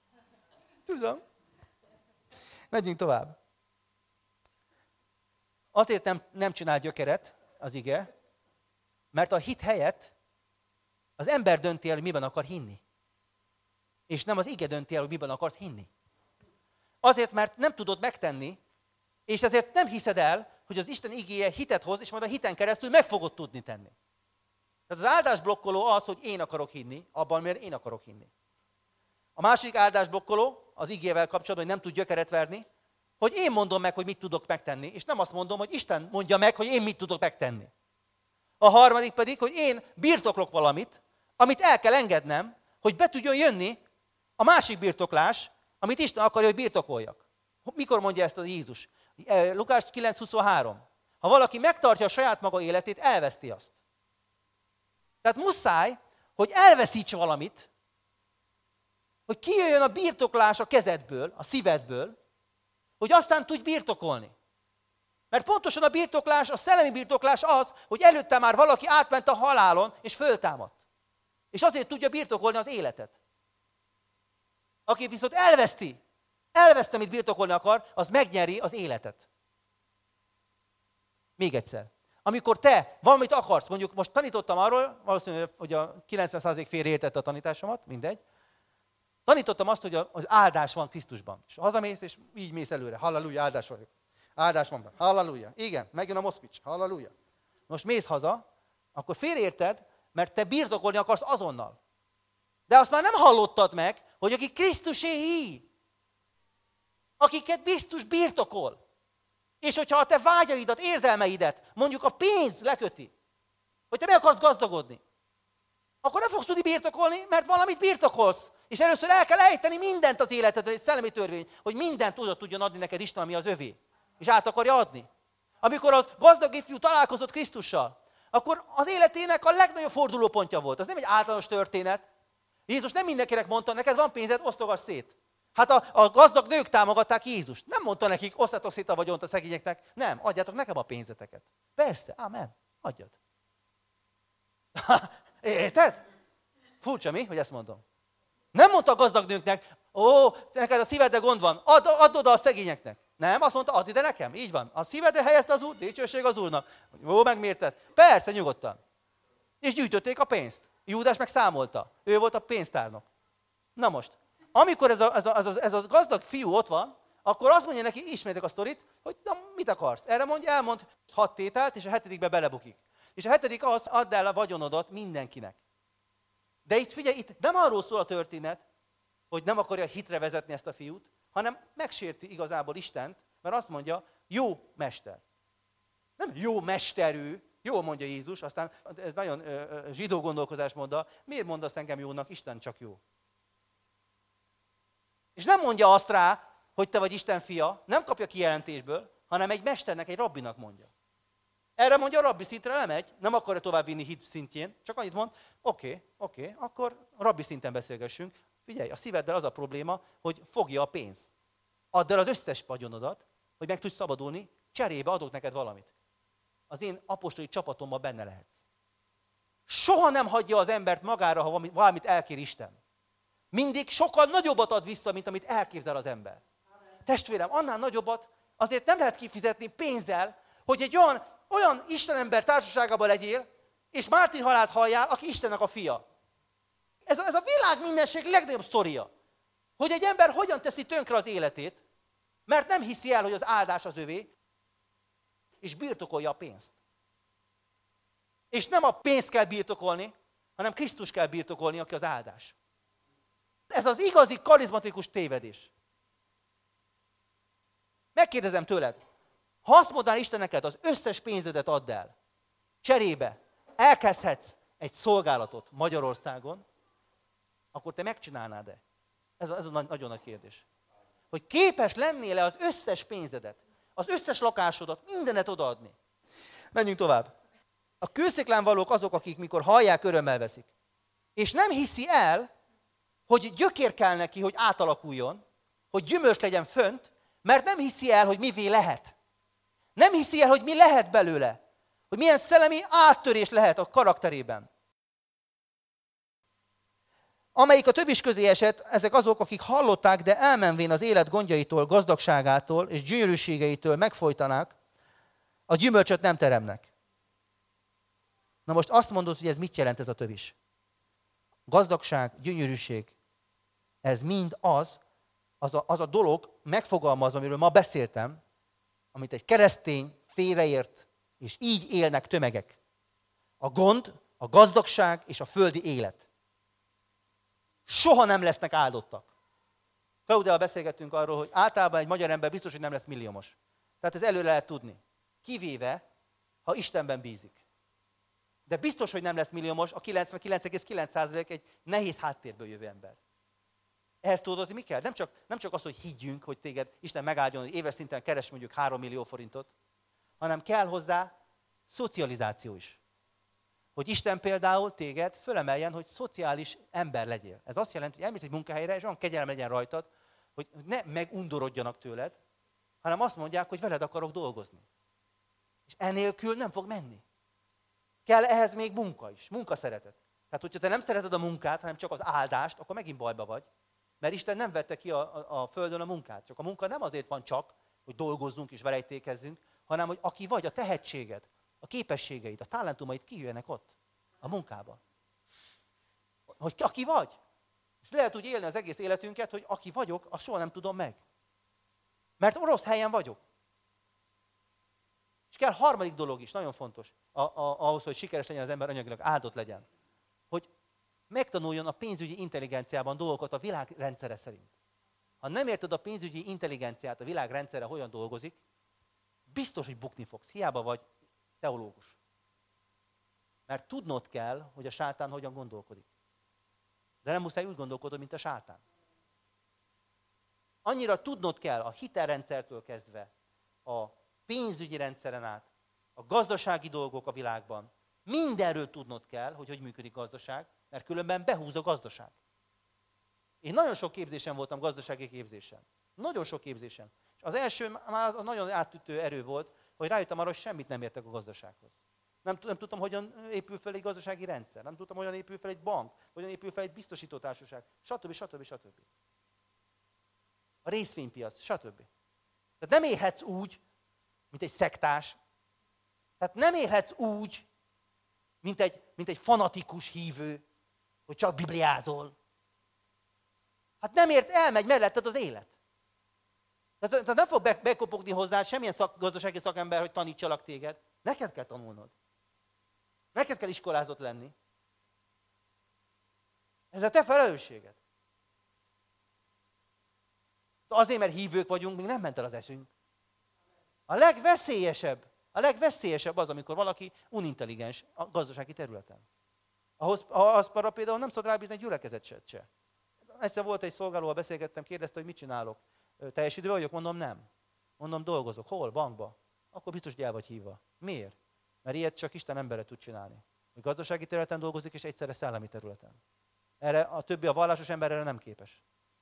S1: Tudom. Megyünk tovább. Azért nem csinál gyökeret az ige, mert a hit helyett az ember dönti el, hogy miben akar hinni. És nem az ige dönti el, hogy miben akarsz hinni. Azért, mert nem tudod megtenni, és ezért nem hiszed el, hogy az Isten igéje hitet hoz, és majd a hiten keresztül meg fogod tudni tenni. Tehát az áldásblokkoló az, hogy én akarok hinni, abban, mert én akarok hinni. A másik áldásblokkoló az igével kapcsolatban, hogy nem tud gyökeret verni, hogy én mondom meg, hogy mit tudok megtenni, és nem azt mondom, hogy Isten mondja meg, hogy én mit tudok megtenni. A harmadik pedig, hogy én birtoklok valamit, amit el kell engednem, hogy be tudjon jönni a másik birtoklás, amit Isten akarja, hogy birtokoljak. Mikor mondja ezt az Jézus? Lukács 9:23. Ha valaki megtartja a saját maga életét, elveszti azt. Tehát muszáj, hogy elveszíts valamit, hogy kijöjjön a birtoklás a kezedből, a szívedből, hogy aztán tudj birtokolni. Mert pontosan a birtoklás, a szellemi birtoklás az, hogy előtte már valaki átment a halálon, és föltámadt. És azért tudja birtokolni az életet. Aki viszont elveszti, amit birtokolni akar, az megnyeri az életet. Még egyszer. Amikor te valamit akarsz, mondjuk most tanítottam arról, valószínűleg, hogy a 90% félre értette a tanításomat, mindegy. Tanítottam azt, hogy az áldás van Krisztusban. És hazamész, és így mész előre. Halleluja, áldás vagyok. Áldás van benne. Halleluja. Igen, megjön a moszkvics. Halleluja. Most mész haza, akkor félreérted, mert te birtokolni akarsz azonnal. De azt már nem hallottad meg, hogy aki Krisztuséi, akiket biztos birtokol. És hogyha a te vágyaidat, érzelmeidet, mondjuk a pénz leköti, hogy te meg akarsz gazdagodni, akkor nem fogsz tudni birtokolni, mert valamit birtokolsz. És először el kell ejteni mindent az életedben, egy szellemi törvény, hogy mindent oda tudjon adni neked Isten, ami az övé. És át akarja adni. Amikor a gazdag ifjú találkozott Krisztussal, akkor az életének a legnagyobb fordulópontja volt. Ez nem egy általános történet. Jézus nem mindenkinek mondta, neked van pénzed, osztogass szét. Hát a gazdag nők támogatták Jézust. Nem mondta nekik, osztatok szét a vagyont a szegényeknek. Nem, adjátok nekem a pénzeteket. Persze, amen, adjad. Érted? Furcsa mi, hogy ezt mondom. Nem mondta a gazdag nőknek, neked a szívedre gond van, add oda a szegényeknek. Nem, azt mondta, add ide nekem, így van. A szívedre helyezte az Úr, dicsőség az Úrnak. Jó, megmérted? Persze, nyugodtan. És gyűjtötték a pénzt. Júdás meg számolta. Ő volt a pénztárnok. Na most, amikor ez a gazdag fiú ott van, akkor azt mondja neki, ismétek a sztorit, hogy na, mit akarsz? Erre mondja, elmond 6 tételt, és a 7. belebukik. És a 7. az, add el a vagyonodat mindenkinek. De itt figyelj, itt nem arról szól a történet, hogy nem akarja hitre vezetni ezt a fiút, hanem megsérti igazából Istent, mert azt mondja, jó mester. Nem jó mesterű, jó mondja Jézus, aztán ez nagyon zsidó gondolkozás mondta, miért mondasz engem jónak, Isten csak jó. És nem mondja azt rá, hogy te vagy Isten fia, nem kapja kijelentésből, hanem egy mesternek, egy rabbinak mondja. Erre mondja, a rabbi szintre lemegy, nem akarja tovább vinni hit szintjén, csak annyit mond, oké, akkor rabbi szinten beszélgessünk. Figyelj, a szíveddel az a probléma, hogy fogja a pénzt. Add el az összes vagyonodat, hogy meg tudj szabadulni, cserébe adok neked valamit. Az én apostoli csapatomban benne lehetsz. Soha nem hagyja az embert magára, ha valamit elkér Isten. Mindig sokkal nagyobbat ad vissza, mint amit elképzel az ember. Testvérem, annál nagyobbat azért nem lehet kifizetni pénzzel, hogy egy olyan Istenember társaságában legyél, és Mártin halált halljál, aki Istennek a fia. Ez a világ mindenség legnagyobb sztoria. Hogy egy ember hogyan teszi tönkre az életét, mert nem hiszi el, hogy az áldás az övé, és birtokolja a pénzt. És nem a pénzt kell birtokolni, hanem Krisztus kell birtokolni, aki az áldás. Ez az igazi karizmatikus tévedés. Megkérdezem tőled, ha azt mondaná Isten neked, az összes pénzedet add el, cserébe elkezdhetsz egy szolgálatot Magyarországon, akkor te megcsinálnád-e? Ez a nagyon nagy kérdés. Hogy képes lennél-e az összes pénzedet, az összes lakásodat, mindenet odaadni. Menjünk tovább. A kősziklán valók azok, akik mikor hallják, örömmel veszik. És nem hiszi el, hogy gyökér kell neki, hogy átalakuljon, hogy gyümölcs legyen fönt, mert nem hiszi el, hogy mivé lehet. Nem hiszi el, hogy mi lehet belőle. Hogy milyen szellemi áttörés lehet a karakterében. Amelyik a tövis közé esett, ezek azok, akik hallották, de elmenvén az élet gondjaitól, gazdagságától és gyönyörűségeitől megfojtanák, a gyümölcsöt nem teremnek. Na most azt mondod, hogy ez mit jelent ez a tövis? Gazdagság, gyönyörűség, ez mind az a dolog megfogalmazva, amiről ma beszéltem, amit egy keresztény félreért, és így élnek tömegek. A gond, a gazdagság és a földi élet. Soha nem lesznek áldottak. Claudiával beszélgettünk arról, hogy általában egy magyar ember biztos, hogy nem lesz milliómos. Tehát ez előre lehet tudni. Kivéve, ha Istenben bízik. De biztos, hogy nem lesz milliómos a 99,9% egy nehéz háttérből jövő ember. Ehhez tudod, hogy mi kell? Nem csak az, hogy higgyünk, hogy téged Isten megáldjon, hogy éves szinten keres mondjuk 3 millió forintot, hanem kell hozzá szocializáció is. Hogy Isten például téged fölemeljen, hogy szociális ember legyél. Ez azt jelenti, hogy elmész egy munkahelyre, és olyan kegyelem legyen rajtad, hogy ne megundorodjanak tőled, hanem azt mondják, hogy veled akarok dolgozni. És enélkül nem fog menni. Kell ehhez még munka is, munkaszeretet. Tehát, hogyha te nem szereted a munkát, hanem csak az áldást, akkor megint bajba vagy. Mert Isten nem vette ki a földön a munkát. Csak a munka nem azért van csak, hogy dolgozzunk és verejtékezzünk, hanem, hogy aki vagy, a tehetséged, a képességeid, a talentumaid kijöjjenek ott, a munkába. Hogy aki vagy. És lehet úgy élni az egész életünket, hogy aki vagyok, azt soha nem tudom meg. Mert rossz helyen vagyok. És kell harmadik dolog is, nagyon fontos, ahhoz, hogy sikeres legyen az ember anyagilag, áldott legyen. Hogy megtanuljon a pénzügyi intelligenciában dolgokat a világ rendszere szerint. Ha nem érted a pénzügyi intelligenciát, a világ rendszere hogyan dolgozik, biztos, hogy bukni fogsz. Hiába vagy teológus. Mert tudnod kell, hogy a sátán hogyan gondolkodik. De nem muszáj úgy gondolkodni, mint a sátán. Annyira tudnod kell a hitelrendszertől kezdve, a pénzügyi rendszeren át, a gazdasági dolgok a világban. Mindenről tudnod kell, hogy működik gazdaság, mert különben behúz a gazdaság. Én nagyon sok képzésen voltam, gazdasági képzésen. Nagyon sok képzésen. És az első már nagyon átütő erő volt, hogy rájöttem arra, hogy semmit nem értek a gazdasághoz. Nem tudtam, hogyan épül fel egy gazdasági rendszer. Nem tudtam, hogyan épül fel egy bank, hogyan épül fel egy biztosítótársaság, stb. A részvénypiac, stb. Tehát nem élhetsz úgy, mint egy szektás. Tehát nem élhetsz úgy, mint egy fanatikus hívő, hogy csak bibliázol. Hát nem elmegy melletted az élet. Tehát nem fog bekopogni hozzád semmilyen gazdasági szakember, hogy tanítsalak téged. Neked kell tanulnod. Neked kell iskolázott lenni. Ez a te felelősséged. Azért, mert hívők vagyunk, még nem ment el az eszünk. A legveszélyesebb az, amikor valaki unintelligens a gazdasági területen. Ahhoz például nem szabad rábízni egy gyülekezetet se. Egyszer volt egy szolgálóval beszélgettem, kérdezte, hogy mit csinálok. Teljes időben vagyok? Mondom, nem. Mondom, dolgozok. Hol? Bankba. Akkor biztos, hogy el vagy hívva. Miért? Mert ilyet csak Isten embere tud csinálni. Hogy gazdasági területen dolgozik, és egyszerre szellemi területen. Erre a többi, a vallásos ember erre nem képes.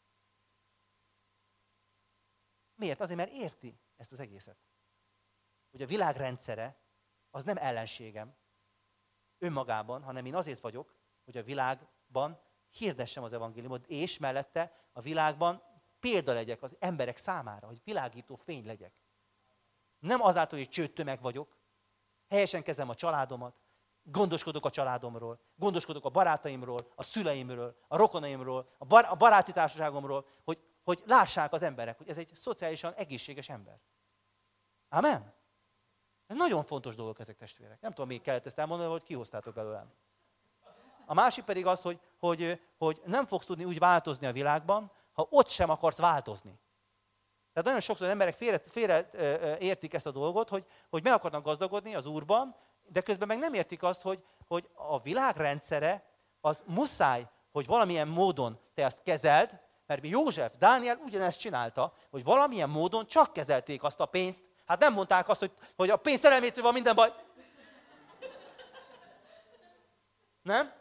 S1: Miért? Azért, mert érti ezt az egészet. Hogy a világ rendszere az nem ellenségem önmagában, hanem én azért vagyok, hogy a világban hirdessem az evangéliumot, és mellette a világban példa legyek az emberek számára, hogy világító fény legyek. Nem azáltal, hogy csődtömeg vagyok, helyesen kezelem a családomat, gondoskodok a családomról, gondoskodok a barátaimról, a szüleimről, a rokonaimról, a baráti társaságomról, hogy lássák az emberek, hogy ez egy szociálisan egészséges ember. Amen? Ez nagyon fontos dolgok ezek, testvérek. Nem tudom, még kellett ezt elmondani, hogy kihoztátok belőlem. A másik pedig az, hogy nem fogsz tudni úgy változni a világban, ha ott sem akarsz változni. Tehát nagyon sokszor az emberek félre értik ezt a dolgot, hogy meg akarnak gazdagodni az Úrban, de közben meg nem értik azt, hogy a világ rendszere az muszáj, hogy valamilyen módon te ezt kezeld, mert József, Dániel ugyanezt csinálta, hogy valamilyen módon csak kezelték azt a pénzt. Hát nem mondták azt, hogy a pénz szerelmétől van minden baj. Nem?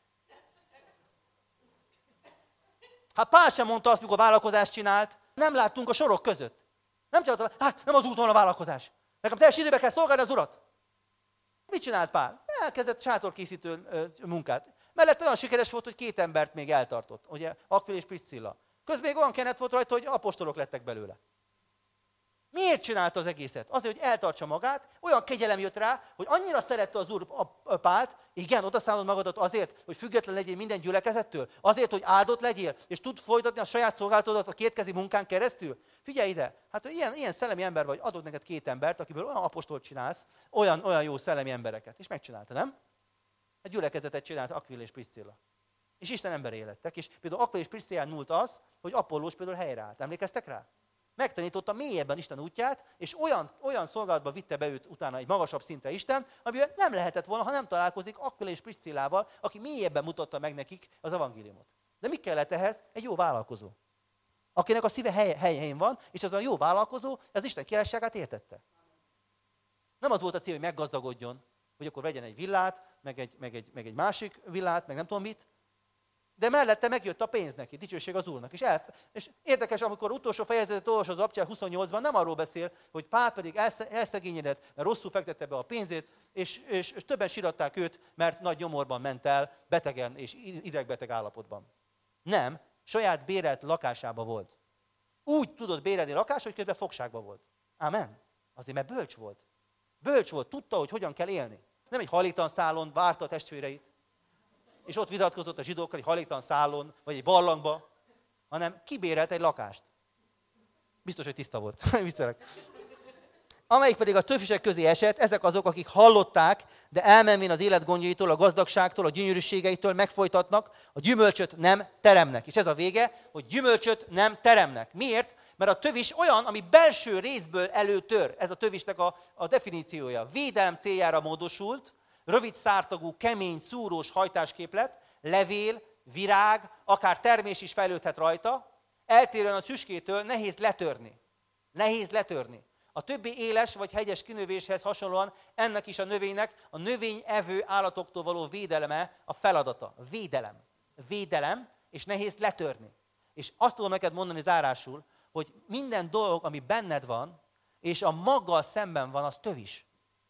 S1: Hát Pál sem mondta azt, mikor vállalkozást csinált. Nem láttunk a sorok között. Nem csinálta, hát nem az út van a vállalkozás. Nekem teljes időben kell szolgálni az Urat. Mit csinált Pál? Elkezdett sátorkészítő munkát. Mellett olyan sikeres volt, hogy 2 embert még eltartott. Ugye Akvil és Priscilla. Közben még olyan kenet volt rajta, hogy apostolok lettek belőle. Miért csinálta az egészet? Azért, hogy eltartsa magát, olyan kegyelem jött rá, hogy annyira szerette az Úr a Pált, igen, odaszállod magadat azért, hogy független legyél minden gyülekezettől, azért, hogy áldott legyél, és tud folytatni a saját szolgálatodat a kétkezi munkán keresztül. Figyelj ide, hát ilyen szellemi ember vagy, adok neked 2 embert, akiből olyan apostolt csinálsz, olyan jó szellemi embereket, és megcsinálta, nem? Egy gyülekezetet csinált Akvil és Priszcilla. És Isten emberé lettek, és például Akvil és Priszcillán múlt az, hogy Apollós például helyreállt. Emlékeztek rá? Megtanította mélyebben Isten útját, és olyan szolgálatba vitte be őt utána egy magasabb szintre Isten, amivel nem lehetett volna, ha nem találkozik Akvila és Priszcillával, aki mélyebben mutatta meg nekik az evangéliumot. De mi kellett ehhez? Egy jó vállalkozó, akinek a szíve helyén van, és az a jó vállalkozó az Isten királyságát értette. Nem az volt a cél, hogy meggazdagodjon, hogy akkor vegyen egy villát, meg egy másik villát, meg nem tudom mit, de mellette megjött a pénz neki, dicsőség az Úrnak. És érdekes, amikor utolsó fejezetet olvasod az Abcsel 28-ban, nem arról beszél, hogy Pál pedig elszegényedett, mert rosszul fektette be a pénzét, és többen síratták őt, mert nagy nyomorban ment el, betegen és idegbeteg állapotban. Nem, saját bérelt lakásába volt. Úgy tudott bérelni lakást, hogy közben fogságban volt. Ámen. Azért, mert bölcs volt. Bölcs volt, tudta, hogy hogyan kell élni. Nem egy hajléktalan szálon várta a testvéreit, és ott vitatkozott a zsidókkal egy hajléktalan szállón, vagy egy barlangba, hanem kibérelt egy lakást. Biztos, hogy tiszta volt. Viccelek. Amelyik pedig a többség közé esett, ezek azok, akik hallották, de elmenvén az élet gondjaitól, a gazdagságtól, a gyönyörűségeitől megfojtatnak, a gyümölcsöt nem teremnek. És ez a vége, hogy gyümölcsöt nem teremnek. Miért? Mert a tövis olyan, ami belső részből előtör. Ez a tövisnek a definíciója. Védelem céljára módosult, rövid szártagú, kemény, szúrós hajtásképlet, levél, virág, akár termés is fejlődhet rajta, eltérően a csüskétől nehéz letörni. Nehéz letörni. A többi éles vagy hegyes kinövéshez hasonlóan ennek is a növénynek a növényevő állatoktól való védeleme a feladata. Védelem. Védelem, és nehéz letörni. És azt tudom neked mondani zárásul, hogy minden dolog, ami benned van, és a maggal szemben van, az tövis.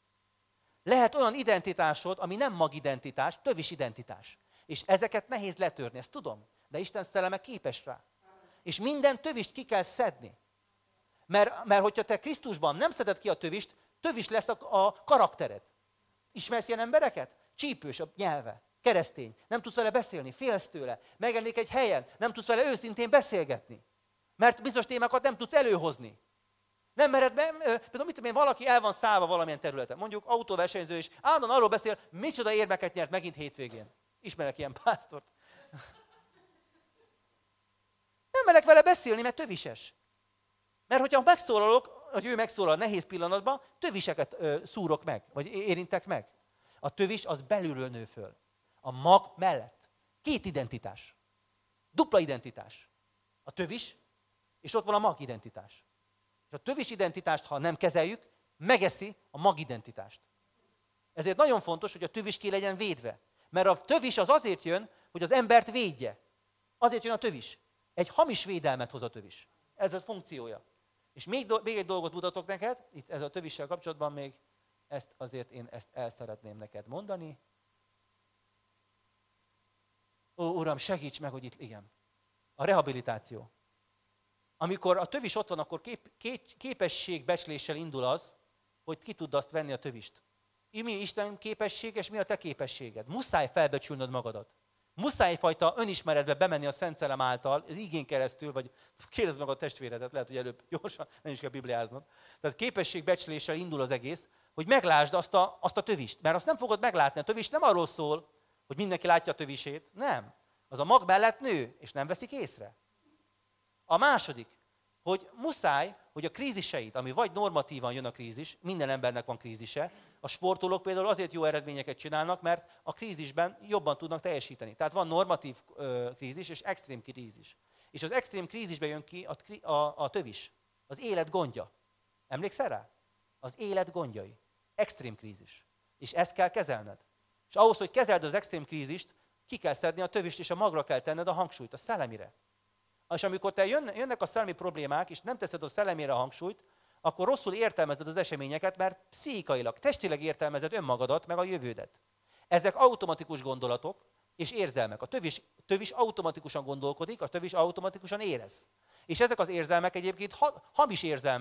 S1: Lehet olyan identitásod, ami nem magidentitás, tövis identitás. És ezeket nehéz letörni, ezt tudom. De Isten szelleme képes rá. És minden tövist ki kell szedni. Mert hogyha te Krisztusban nem szeded ki a tövist, tövis lesz a karaktered. Ismersz ilyen embereket? Csípős a nyelve, keresztény, nem tudsz vele beszélni, félsz tőle, megjelenik egy helyen, nem tudsz vele őszintén beszélgetni. Mert bizonyos témákat nem tudsz előhozni. Nem mered, például mit tudom én, valaki el van szállva valamilyen területen, mondjuk autóversenyző, és állandóan arról beszél, micsoda érmeket nyert megint hétvégén. Ismerek ilyen pásztort. Nem merek vele beszélni, mert tövises. Mert hogyha megszólalok, hogy ő megszólal nehéz pillanatban, töviseket szúrok meg, vagy érintek meg. A tövis az belülről nő föl. A mag mellett. 2 identitás. Dupla identitás. A tövis, és ott van a mag identitás. És a tövis identitást, ha nem kezeljük, megeszi a mag identitást. Ezért nagyon fontos, hogy a tövis ki legyen védve. Mert a tövis az azért jön, hogy az embert védje. Azért jön a tövis. Egy hamis védelmet hoz a tövis. Ez a funkciója. És még egy dolgot mutatok neked, itt ez a tövissel kapcsolatban még, én ezt el szeretném neked mondani. Ó, Uram, segíts meg, hogy itt, igen. A rehabilitáció. Amikor a tövis ott van, akkor képességbecsléssel indul az, hogy ki tudd azt venni a tövist. Mi Isten képesség, és mi a te képességed. Muszáj felbecsülnöd magadat. Muszáj egyfajta önismeretbe bemenni a Szent Szellem által, az igén keresztül, vagy kérdezd meg a testvéredet, lehet, hogy előbb gyorsan, nem is kell bibliáznod. Tehát képességbecsléssel indul az egész, hogy meglásd azt a tövist. Mert azt nem fogod meglátni. A tövist nem arról szól, hogy mindenki látja a tövisét. Nem. Az a mag mellett nő, és nem veszik észre. A második, hogy muszáj, hogy a kríziseid, ami vagy normatívan jön a krízis, minden embernek van krízise, a sportolók például azért jó eredményeket csinálnak, mert a krízisben jobban tudnak teljesíteni. Tehát van normatív krízis és extrém krízis. És az extrém krízisben jön ki a tövis, az élet gondja. Emlékszel rá? Az élet gondjai. Extrém krízis. És ezt kell kezelned. És ahhoz, hogy kezeld az extrém krízist, ki kell szedni a tövist, és a magra kell tenned a hangsúlyt, a szellemire. És amikor te jönnek a szellemi problémák, és nem teszed a szellemére a hangsúlyt, akkor rosszul értelmezed az eseményeket, mert pszichikailag, testileg értelmezed önmagadat, meg a jövődet. Ezek automatikus gondolatok és érzelmek. A tövis automatikusan gondolkodik, a tövis automatikusan érez. És ezek az érzelmek egyébként hamis érzelmek,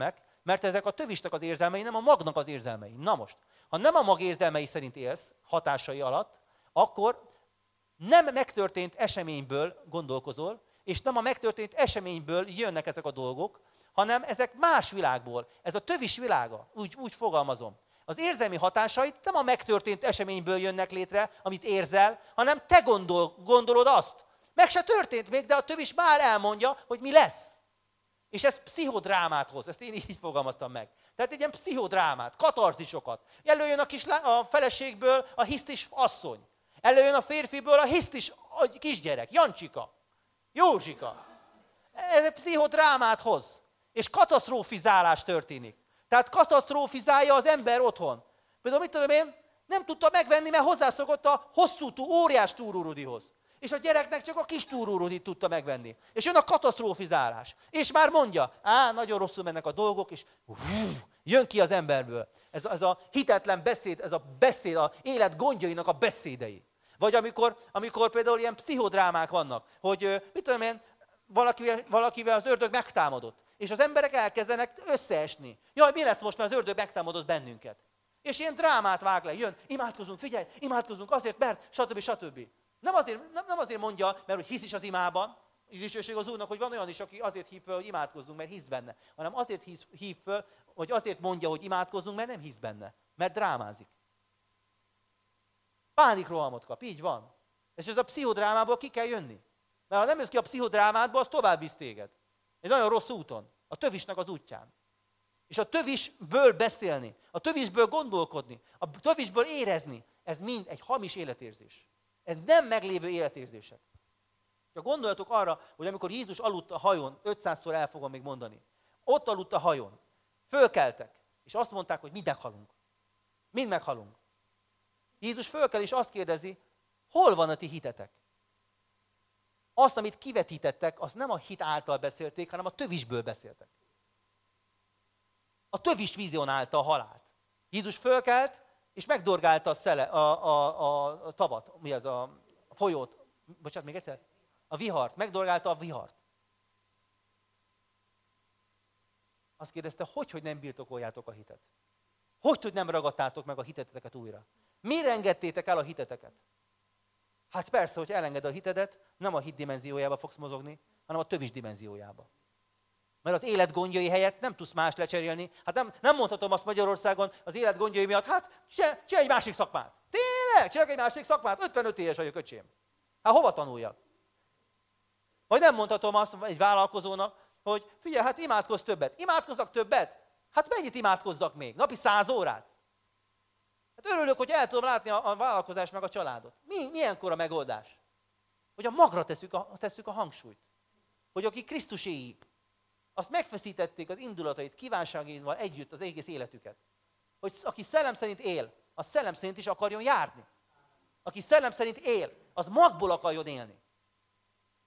S1: Mert ezek a tövisnek az érzelmei, nem a magnak az érzelmei. Na most, ha nem a mag érzelmei szerint élsz, hatásai alatt, akkor nem megtörtént eseményből gondolkozol, és nem a megtörtént eseményből jönnek ezek a dolgok, hanem ezek más világból. Ez a tövis világa, úgy fogalmazom. Az érzelmi hatásait nem a megtörtént eseményből jönnek létre, amit érzel, hanem te gondolod azt. Meg se történt még, de a tövis már elmondja, hogy mi lesz. És ez pszichodrámát hoz, ezt én így fogalmaztam meg. Tehát egy ilyen pszichodrámát, katarzisokat. Előjön a feleségből a hisztis asszony. Előjön a férfiből a hisztis kisgyerek, Jancsika, Józsika. Ez egy pszichodrámát hoz. És katasztrófizálás történik. Tehát katasztrófizálja az ember otthon. Például mit tudom én, nem tudta megvenni, mert hozzászokott a hosszú, óriás túrórudihoz. És a gyereknek csak a kis túrórudit tudta megvenni. És jön a katasztrófizálás. És már mondja, nagyon rosszul mennek a dolgok, és jön ki az emberből. Ez a hitetlen beszéd, ez a beszéd, az élet gondjainak a beszédei. Vagy amikor például ilyen pszichodrámák vannak, hogy mit tudom én, valakivel az ördög megtámadott. És az emberek elkezdenek összeesni. Jaj, mi lesz most, mert az ördög megtámadott bennünket. És ilyen drámát vág le, jön, imádkozunk, figyelj, imádkozunk azért, mert stb. Nem azért mondja, mert hogy hisz is az imában, dicsőség az Úrnak, hogy van olyan is, aki azért hív föl, hogy imádkozzunk, mert hisz benne. Hanem azért hív föl, hogy azért mondja, hogy imádkozzunk, mert nem hisz benne. Mert drámázik. Pánikrohamot kap, így van. És ez a pszichodrámából ki kell jönni. Mert ha nem jössz ki a pszichodrámádból, az tovább visz téged. Egy nagyon rossz úton. A tövisnek az útján. És a tövisből beszélni, a tövisből gondolkodni, a tövisből érezni, ez mind egy hamis életérzés. Ez nem meglévő életérzések. Ha gondoljatok arra, hogy amikor Jézus aludt a hajón, 500-szor el fogom még mondani, ott aludt a hajón, fölkeltek, és azt mondták, hogy mind meghalunk. Mind meghalunk. Jézus fölkel, és azt kérdezi, hol van a ti hitetek? Azt, amit kivetítettek, azt nem a hit által beszélték, hanem a tövisből beszéltek. A tövis vizionálta a halált. Jézus fölkelt, és megdorgálta a tavat, mi az a folyót, bocsánat, még egyszer? A vihart, megdorgálta a vihart. Azt kérdezte, hogy nem birtokoljátok a hitet? Hogy nem ragadtátok meg a hiteteket újra? Miért engedtétek el a hiteteket? Hát persze, hogy elenged a hitedet, nem a hit dimenziójába fogsz mozogni, hanem a tövis dimenziójába. Mert az élet gondjai helyett nem tudsz más lecserélni. Hát nem mondhatom azt Magyarországon az élet gondjai miatt, hát csinálj egy másik szakmát. Tényleg? Csinálj egy másik szakmát? 55 éves vagyok, öcsém. Hát hova tanuljak? Vagy nem mondhatom azt egy vállalkozónak, hogy figyelj, hát imádkozz többet. Imádkozzak többet? Hát mennyit imádkozzak még? Napi 100 órát? Hát örülök, hogy el tudom látni a vállalkozást meg a családot. Milyenkor a megoldás? Hogy a magra tesszük a hangsúlyt. Hogy aki Krisztuséi, azt megfeszítették az indulatait, kívánságaival együtt az egész életüket. Hogy aki szellem szerint él, az szellem szerint is akarjon járni. Aki szellem szerint él, az magból akarjon élni.